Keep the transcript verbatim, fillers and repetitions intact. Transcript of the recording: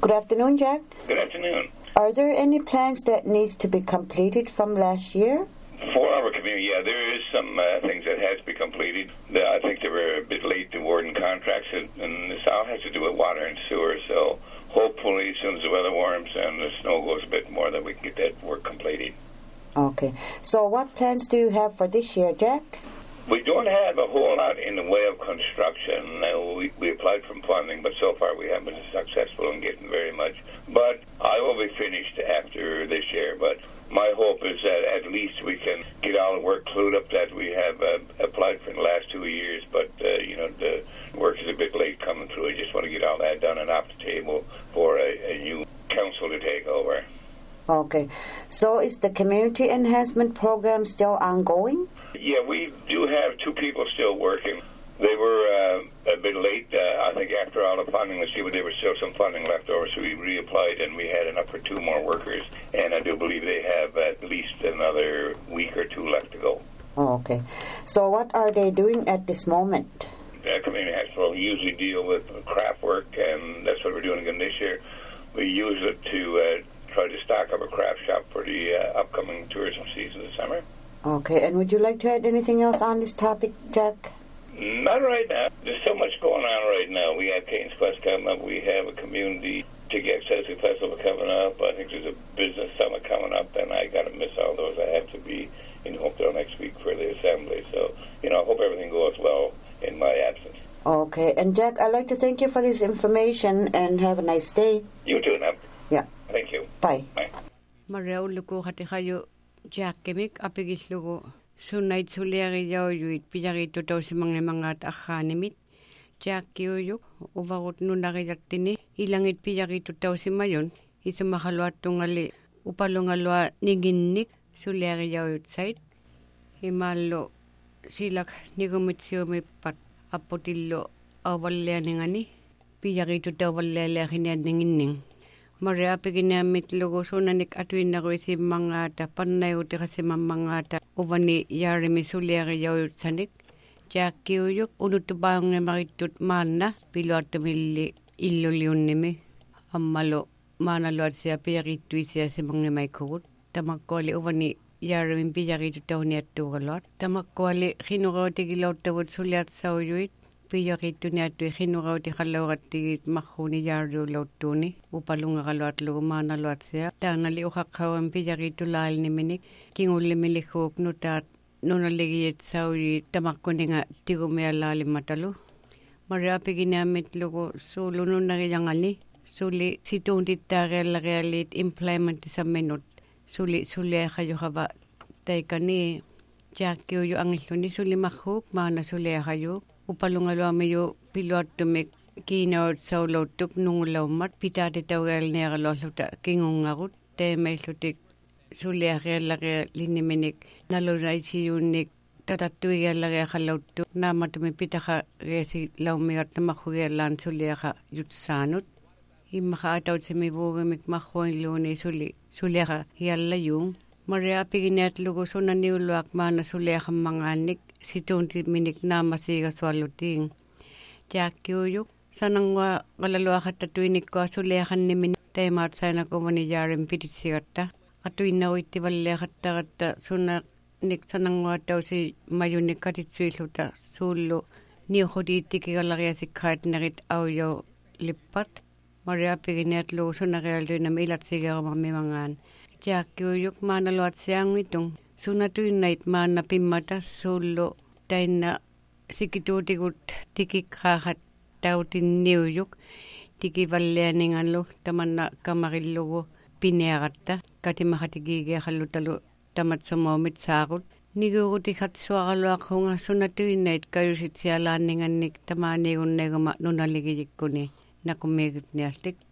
Good afternoon, Jack. Good afternoon. Are there any plans that needs to be completed from last year? For our community, yeah, there is some uh, things that has to be completed. The, I think they were a bit late to awarding contracts, and, and this all has to do with water and sewer. So hopefully, as soon as the weather warms and the snow goes a bit more, that we can get that work completed. Okay. So what plans do you have for this year, Jack? We don't have a whole lot in the way of construction. Uh, we, we applied for funding, but so far we haven't been successful in getting very much. But I will be finished after this year. But my hope is that at least we can get all the work clued up that we have uh, applied for in the last two years. But, uh, you know, the work is a bit late coming through. I just want to get all that done and off the table for a, a new council to take over. Okay. So is the community enhancement program still ongoing? Yeah, we do have two people still working. They were uh, a bit late. Uh, I think after all the funding was given, there was still some funding left over, so we reapplied, and we had enough for two more workers. And I do believe they have at least another week or two left to go. Oh, okay. So what are they doing at this moment? The community hospital usually deal with craft work, and that's what we're doing again this year. We use it to uh, try to stock up a craft shop for the uh, upcoming tourism season this summer. Okay, and would you like to add anything else on this topic, Jack? Not right now. There's so much going on right now. We have Canes Quest coming up. We have a community Ticket Accessory Festival coming up. I think there's a business summit coming up, and I got to miss all those. I have to be in Hopedale next week for the assembly. So, you know, I hope everything goes well in my absence. Okay, and Jack, I'd like to thank you for this information, and have a nice day. You too, now. Yeah. Thank you. Bye. Bye. Mareo luku hati kayo Jack kemik apigis luku. Sunay suleri yaw yuit pijarito daw si mga mga akhanimit. Jack yuyuk uvarut nunarilatini ilangit pijarito daw si mayon isa makalwa tungali upalungalwa niginnik suleri yaw yut site. Himalo silak nigumitsyo may pat apotillo awalya ningani pijarito daw walya hinad ninginning. Maria piginamit lugo sunanik atuin na si mga ta panay uti kasi mga ta uvani yari misuliari yaw sanik Jackie uyuk unutubang na maritut mana pilot milli illulion nimi ammalo mana luat siya piyaritu siya si mga may kurut tamakoli uvani yari min piyaritu taw niya tugalot tamakoli hinuro tigilaw tawad suliat sa uyuit piyaritu niya tu hinuro ti kalawat ti makhuni yari law tuni upalunga kalawat lugo mana luat siya tanali ukakawan piyaritu lal ni minik kinguli milikuk nutat nuna ligiyet sauri tamakuni nga tigumea lali matalo. Maria piginamit lugo sulu nuna giyangani suli situng titare lagalit implement sa menot suli suli kayo kaba taikani Jackie uyo ang isluni suli makhuk mana suli kayo upalungalo amayo pilot tumik kinaot sa ulotuk nungulaw mat pitate tawel niya kalosluta kingungarut te may slutik suliake lage liniminik nalunay si unik tatatuya lage kalautu na matumi pitaka resi laumigat na makuyalan suliaka yutsanut imaka ataw si may bugamik makuang luni suli suliaka hiyalayung Maria piginat lugo so naniulwak mana suliaka manganik si tunti minik na masiga swaluting Jackie uyuk sanangwa kalalwa katatuinik ko suliakan ni minik tayo matsay na kumani yarim pititsigata atuin na uiti valle katta katta suna nik sanangwa daw si mayunik katitsuiluta sulo ni hoditi kigalagya si kahit nakit awyaw lipat Maria piginat lugo so nakialdo na milat siga kamamangan Jackie uyuk mana luat siyang itong suna tuin nait mana pimata sulo tayo na sikitutikut tikikahat daw tin New York tiki valle ningan lo taman na kamarillugo pinerata kati makatigige kalutalo tamat sa momit sakot niguguti katswa kalwa ko nga sunatuinait kayo sit siya laningan nik tamani unay nunaligidik ko ni nakumigit ni astik